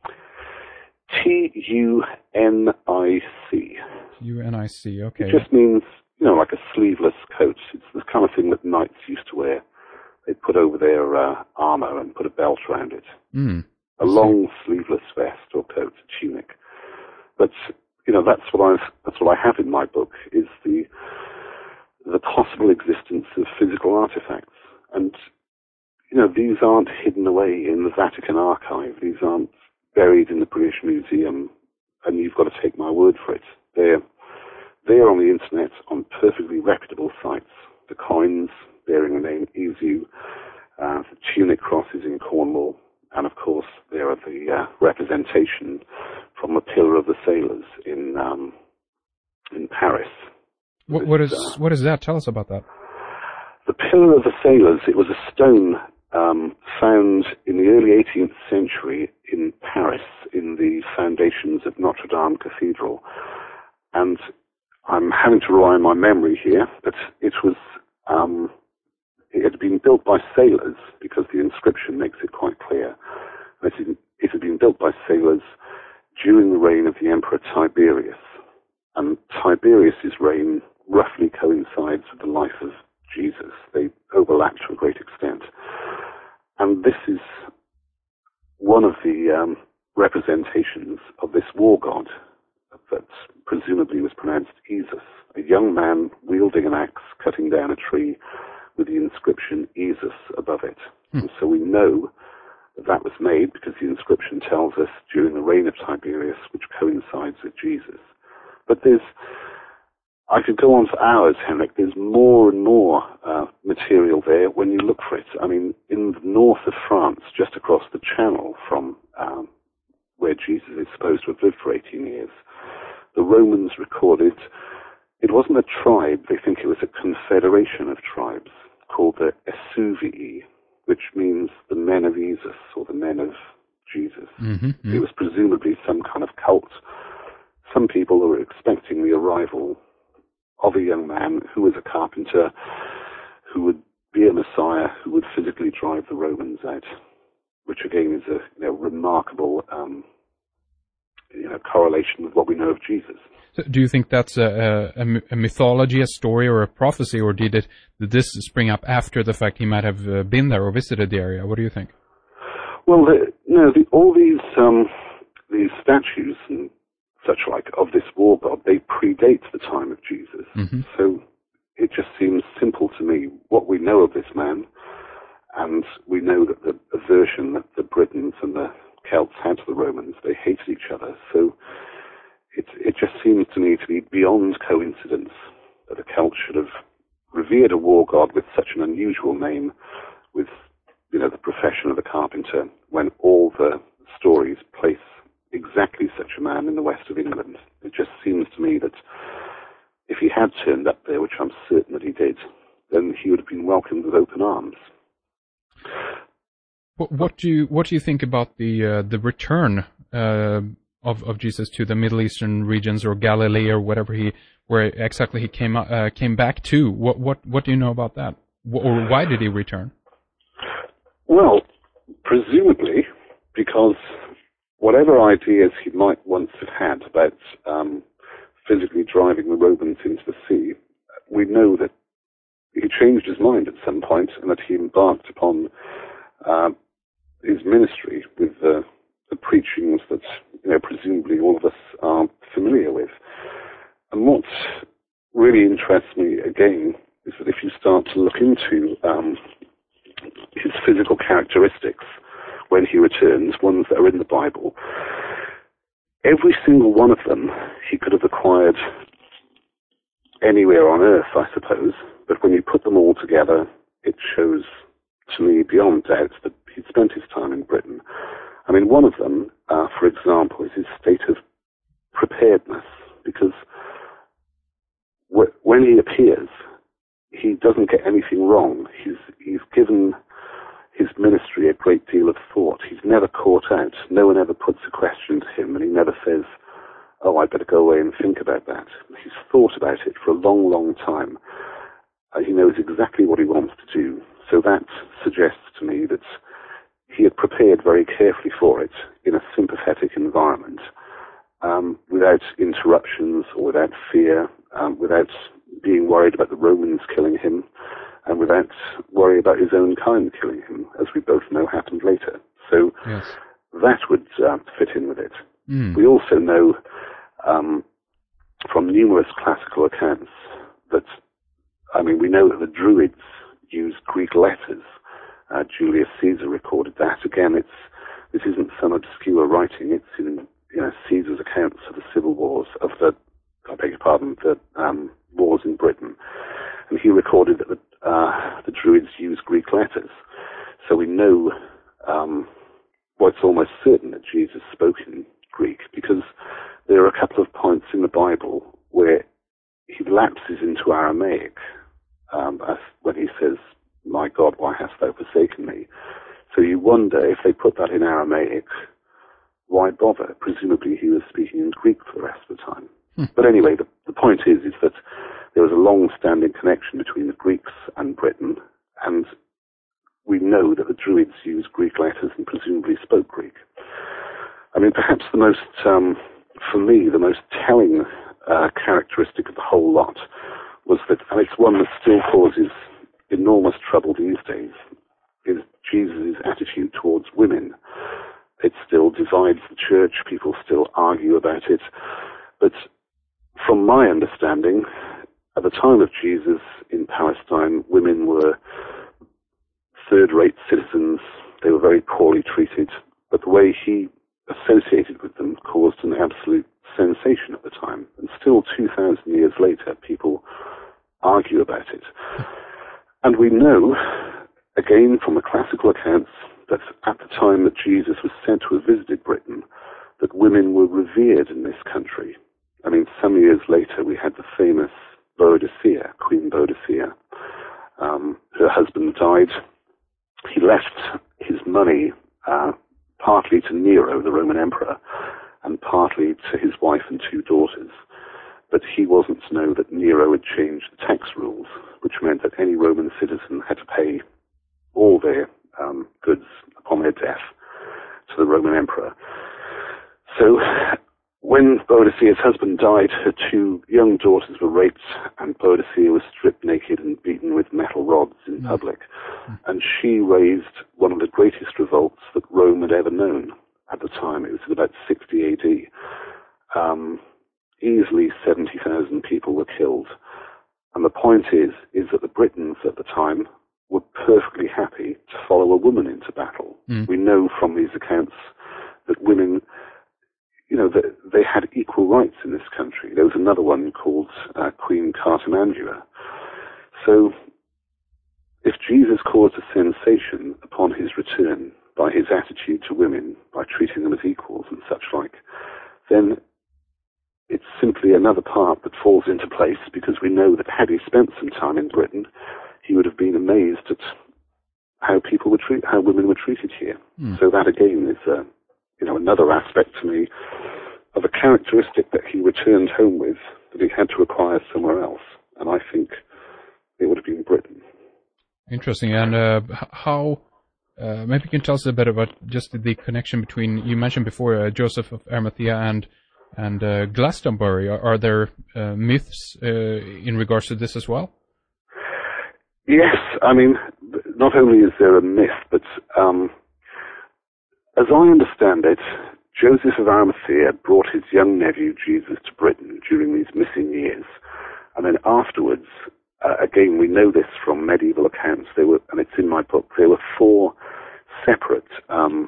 T U N I C. U N I C. Okay. It just means, you know, like a sleeveless coat. It's the kind of thing that knights used to wear. They'd put over their uh, armor and put a belt around it. Mm, a long sleeveless vest or coat, a tunic. But, you know, that's what I've, that's what I have in my book, is the, the possible existence of physical artifacts. And, you know, these aren't hidden away in the Vatican archive. These aren't buried in the British Museum, and you've got to take my word for it. They're, they're on the internet on perfectly reputable sites. The coins bearing the name Izu, uh, the tunic crosses in Cornwall, and of course there are the uh, representation from the Pillar of the Sailors in um, in Paris. What, what is uh, what is that? Tell us about that. The Pillar of the Sailors, it was a stone um, found in the early eighteenth century in Paris in the foundations of Notre Dame Cathedral. And I'm having to rely on my memory here, but it was um, it had been built by sailors, because the inscription makes it quite clear. It, it had been built by sailors during the reign of the Emperor Tiberius. And Tiberius's reign roughly coincides with the life of Jesus. They overlap to a great extent. And this is one of the um, representations of this war god that presumably was pronounced Isus, a young man wielding an axe, cutting down a tree with the inscription Isus above it. Hmm. And so we know that that was made because the inscription tells us during the reign of Tiberius, which coincides with Jesus. But there's, I could go on for hours, Henrik. There's more and more uh, material there when you look for it. I mean, in the north of France, just across the channel from um, where Jesus is supposed to have lived for eighteen years, the Romans recorded, it wasn't a tribe, they think it was a confederation of tribes called the Esuvii, which means the men of Isus, or the men of Jesus. Mm-hmm, mm-hmm. It was presumably some kind of cult. Some people were expecting the arrival of a young man who was a carpenter, who would be a Messiah, who would physically drive the Romans out, which again is a you know, remarkable um, you know, correlation with what we know of Jesus. So do you think that's a, a, a mythology, a story, or a prophecy, or did it did this spring up after the fact he might have uh, been there or visited the area? What do you think? Well, the, no, the, all these um, these statues and such like of this war god, they predate the time of Jesus. Mm-hmm. So it just seems simple to me what we know of this man, and we know that the aversion that the Britons and the Celts had to the Romans, they hated each other. So it it just seems to me to be beyond coincidence that the Celts should have revered a war god with such an unusual name, with you know the profession of the carpenter, when all the stories place exactly such a man in the west of England. It just seems to me that if he had turned up there, which I'm certain that he did, then he would have been welcomed with open arms. What, what do you what do you think about the uh, the return uh, of, of Jesus to the Middle Eastern regions or Galilee or whatever he, where exactly he came uh, came back to. What what what do you know about that? Or why did he return? Well, presumably because whatever ideas he might once have had about um, physically driving the Romans into the sea, we know that he changed his mind at some point and that he embarked upon uh, his ministry with uh, the preachings that, you know, presumably all of us are familiar with. And what really interests me, again, is that if you start to look into um, his physical characteristics when he returns, ones that are in the Bible, every single one of them he could have acquired anywhere on earth, I suppose, but when you put them all together, it shows to me beyond doubt that he'd spent his time in Britain. I mean, one of them, uh, for example, is his state of preparedness, because wh- when he appears, he doesn't get anything wrong. He's, he's given his ministry a great deal of thought. He's never caught out. No one ever puts a question to him, and he never says, oh, I better go away and think about that. He's thought about it for a long, long time. Uh, he knows exactly what he wants to do. So that suggests to me that he had prepared very carefully for it in a sympathetic environment, um, without interruptions or without fear, um, without being worried about the Romans killing him, and without worry about his own kind killing him, as we both know happened later. So yes. that would uh, fit in with it. Mm. We also know um, from numerous classical accounts that, I mean, we know that the Druids used Greek letters. Uh, Julius Caesar recorded that. Again, it's this isn't some obscure writing. It's in, you know, Caesar's accounts of the civil wars, of the, I beg your pardon, the um, wars in Britain. And he recorded that the, uh, the Druids used Greek letters. So we know, um, well, it's almost certain that Jesus spoke in Greek, because there are a couple of points in the Bible where he lapses into Aramaic, um, as when he says, my God, why hast thou forsaken me? So you wonder, if they put that in Aramaic, why bother? Presumably he was speaking in Greek for the rest of the time. Hmm. But anyway, the, the point is, is that there was a long-standing connection between the Greeks and Britain, and we know that the Druids used Greek letters and presumably spoke Greek. I mean, perhaps the most, um, for me, the most telling uh, characteristic of the whole lot was that, and it's one that still causes enormous trouble these days, is Jesus' attitude towards women. It still divides the church. People still argue about it. But from my understanding, at the time of Jesus in Palestine, women were third-rate citizens. They were very poorly treated. But the way he associated with them caused an absolute sensation at the time. And still two thousand years later, people argue about it. And we know, again from the classical accounts, that at the time that Jesus was said to have visited Britain, that women were revered in this country. I mean, some years later, we had the famous Boadicea, Queen Boadicea. Um, her husband died. He left his money uh, partly to Nero, the Roman emperor, and partly to his wife and two daughters. But he wasn't to know that Nero had changed the tax rules, which meant that any Roman citizen had to pay all their um, goods upon their death to the Roman emperor. So when Boadicea's husband died, her two young daughters were raped, and Boadicea was stripped naked and beaten with metal rods in public. And she raised one of the greatest revolts that Rome had ever known at the time. It was in about sixty A D. Um, easily seventy thousand people were killed. And the point is, is that the Britons at the time were perfectly happy to follow a woman into battle. Mm. We know from these accounts that women, you know, that they had equal rights in this country. There was another one called uh, Queen Cartimandua. So if Jesus caused a sensation upon his return by his attitude to women, by treating them as equals and such like, then it's simply another part that falls into place, because we know that had he spent some time in Britain, he would have been amazed at how people were treat, how women were treated here. Mm. So that again is, uh, you know, another aspect to me of a characteristic that he returned home with that he had to acquire somewhere else. And I think it would have been Britain. Interesting. And uh, how, uh, maybe you can tell us a bit about just the connection between, you mentioned before, uh, Joseph of Arimathea and and uh, Glastonbury. Are, are there uh, myths uh, in regards to this as well? Yes. I mean, not only is there a myth, but um, as I understand it, Joseph of Arimathea brought his young nephew Jesus to Britain during these missing years. And then afterwards, uh, again, we know this from medieval accounts, there were, and it's in my book, there were four separate um,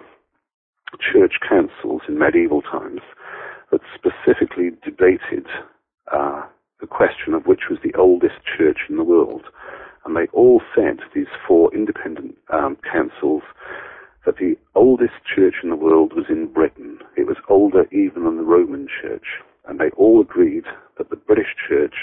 church councils in medieval times that specifically debated uh, the question of which was the oldest church in the world. And they all said, these four independent um, councils, that the oldest church in the world was in Britain. It was older even than the Roman Church. And they all agreed that the British Church,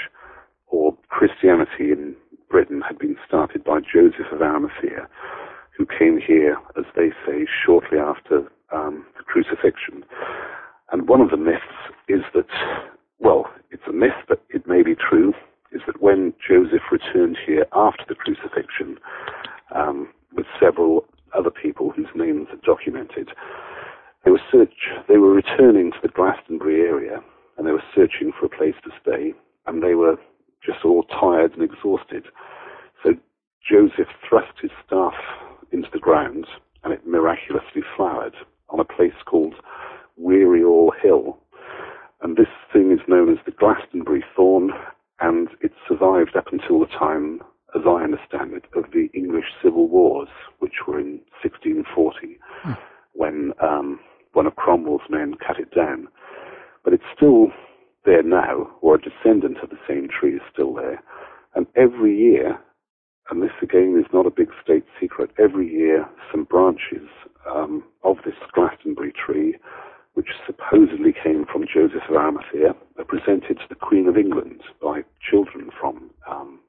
or Christianity in Britain, had been started by Joseph of Arimathea, who came here, as they say, shortly after um, the crucifixion. And one of the myths is that, well, it's a myth, but it may be true, is that when Joseph returned here after the crucifixion, um, with several other people whose names are documented, they were search, they were returning to the Glastonbury area, and they were searching for a place to stay, and they were just all tired and exhausted. So Joseph thrust his staff into the ground, and it miraculously flowered on a place called Weary-all Hill. And this thing is known as the Glastonbury thorn, and it survived up until the time, as I understand it, of the English Civil Wars, which were in sixteen forty, hmm. when um, one of Cromwell's men cut it down. But it's still there now, or a descendant of the same tree is still there. And every year, and this again is not a big state secret, every year some branches um, of this Glastonbury tree, which supposedly came from Joseph of Arimathea, are presented to the Queen of England by children from um,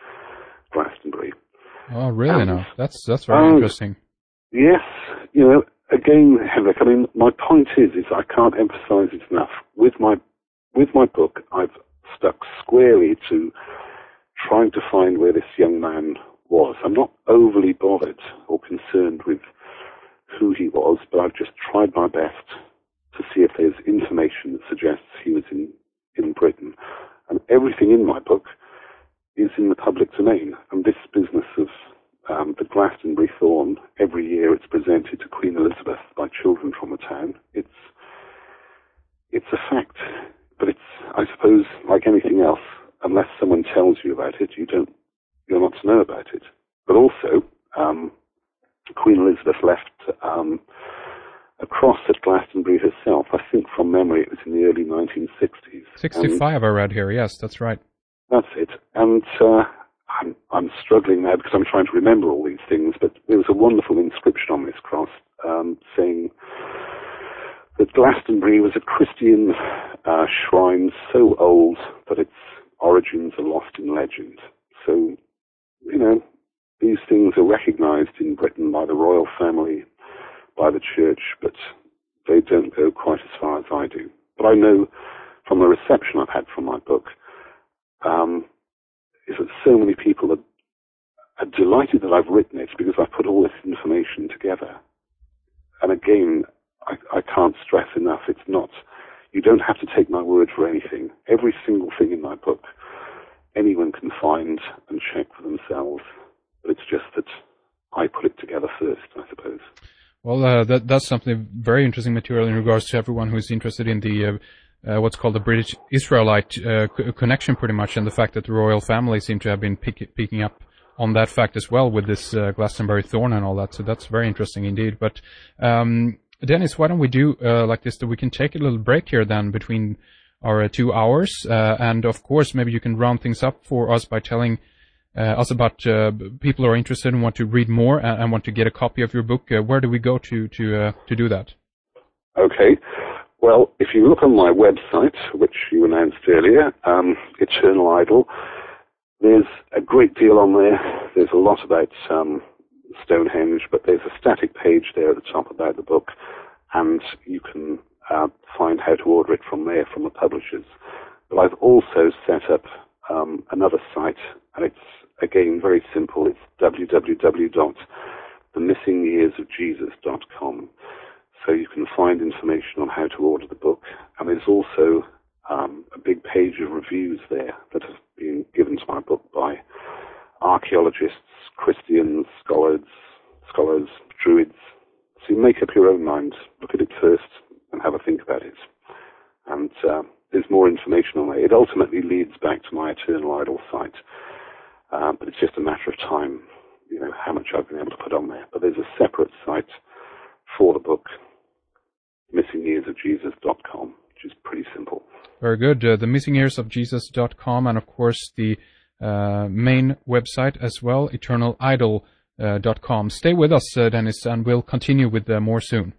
Glastonbury. Oh, really? Um, no, that's that's very um, interesting. Yes, you know, again, Henrik, I mean, my point is, is I can't emphasize it enough. With my, with my book, I've stuck squarely to trying to find where this young man was. I'm not overly bothered or concerned with who he was, but I've just tried my best to see if there's information that suggests he was in, in Britain. And everything in my book is in the public domain. And this business of um, the Glastonbury thorn, every year it's presented to Queen Elizabeth by children from the town. It's it's a fact, but it's, I suppose, like anything else, unless someone tells you about it, you don't, you're not to know about it. But also, um, Queen Elizabeth left um, a cross at Glastonbury herself. I think from memory it was in the early nineteen sixties. sixty-five, and I read here. Yes, that's right. That's it. And uh, I'm, I'm struggling now because I'm trying to remember all these things, but there was a wonderful inscription on this cross um, saying that Glastonbury was a Christian uh, shrine so old that its origins are lost in legend. So, you know, these things are recognized in Britain by the royal family, by the church, but they don't go quite as far as I do. But I know from the reception I've had from my book um, is that so many people are, are delighted that I've written it because I've put all this information together. And again, I, I can't stress enough, it's not, you don't have to take my word for anything. Every single thing in my book, anyone can find and check for themselves. But it's just that I put it together first, I suppose. Well, uh, that that's something very interesting material in regards to everyone who's interested in the uh, uh, what's called the British Israelite uh, c- connection, pretty much, and the fact that the royal family seem to have been pick- picking up on that fact as well with this uh, Glastonbury thorn and all that. So that's very interesting indeed. But um, Dennis, why don't we do uh, like this? That we can take a little break here then between our uh, two hours, uh, and of course maybe you can round things up for us by telling Uh, us about uh, people who are interested and want to read more and, and want to get a copy of your book. Uh, where do we go to to uh, to do that? Okay. Well, if you look on my website, which you announced earlier, um, Eternal Idol, there's a great deal on there. There's a lot about um, Stonehenge, but there's a static page there at the top about the book, and you can uh, find how to order order it from there, from the publishers. But I've also set up um, another site, and it's, again, very simple. It's w w w dot the missing years of jesus dot com. So you can find information on how to order the book. And there's also um, a big page of reviews there that have been given to my book by archaeologists, Christians, scholars, scholars, druids. So you make up your own mind, look at it first, and have a think about it. And uh, there's more information on it. It ultimately leads back to my Eternal Idol site, uh, but it's just a matter of time, you know, how much I've been able to put on there. But there's a separate site for the book, missing years of jesus dot com, which is pretty simple. Very good. Uh, the missing years of jesus dot com, and of course the uh, main website as well, eternal idol dot com. Stay with us, uh, Dennis, and we'll continue with uh, more soon.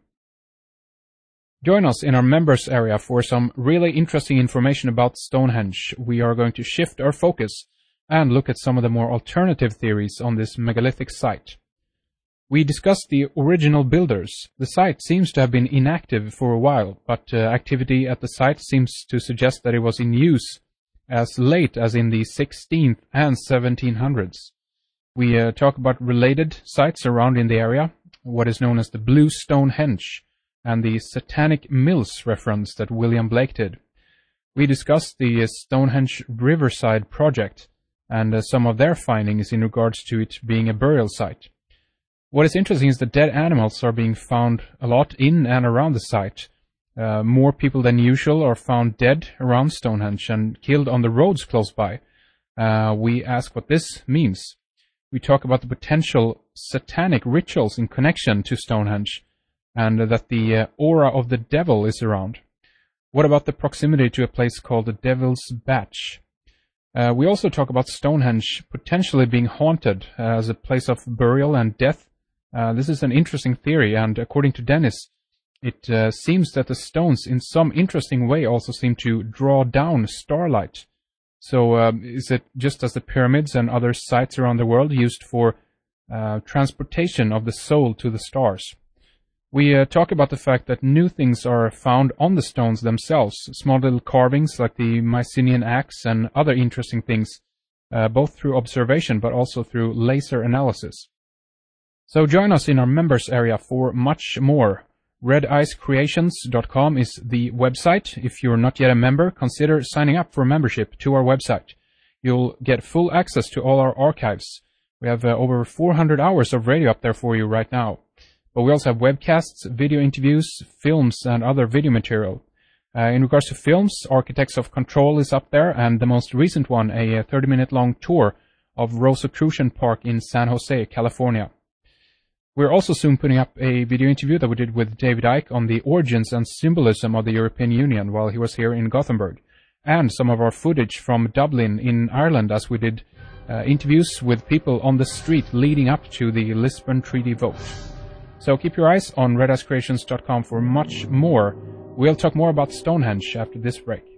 Join us in our members area for some really interesting information about Stonehenge. We are going to shift our focus and look at some of the more alternative theories on this megalithic site. We discussed the original builders. The site seems to have been inactive for a while, but uh, activity at the site seems to suggest that it was in use as late as in the sixteenth and seventeen hundreds. We uh, talk about related sites around in the area, what is known as the Blue Stonehenge, and the Satanic Mills reference that William Blake did. We discussed the uh, Stonehenge Riverside project and uh, some of their findings in regards to it being a burial site. What is interesting is that dead animals are being found a lot in and around the site. Uh, more people than usual are found dead around Stonehenge and killed on the roads close by. Uh, we ask what this means. We talk about the potential satanic rituals in connection to Stonehenge, and uh, that the uh, aura of the devil is around. What about the proximity to a place called the Devil's Batch? Uh, we also talk about Stonehenge potentially being haunted uh, as a place of burial and death. Uh, this is an interesting theory, and according to Dennis, it uh, seems that the stones in some interesting way also seem to draw down starlight. So um, is it just as the pyramids and other sites around the world used for uh, transportation of the soul to the stars? We uh, talk about the fact that new things are found on the stones themselves, small little carvings like the Mycenaean axe and other interesting things, uh, both through observation but also through laser analysis. So join us in our members area for much more. red ice creations dot com is the website. If you're not yet a member, consider signing up for membership to our website. You'll get full access to all our archives. We have uh, over four hundred hours of radio up there for you right now. But we also have webcasts, video interviews, films, and other video material. Uh, in regards to films, Architects of Control is up there, and the most recent one, a thirty-minute long tour of Rosicrucian Park in San Jose, California. We're also soon putting up a video interview that we did with David Icke on the origins and symbolism of the European Union while he was here in Gothenburg, and some of our footage from Dublin in Ireland as we did uh, interviews with people on the street leading up to the Lisbon Treaty vote. So keep your eyes on red ice creations dot com for much more. We'll talk more about Stonehenge after this break.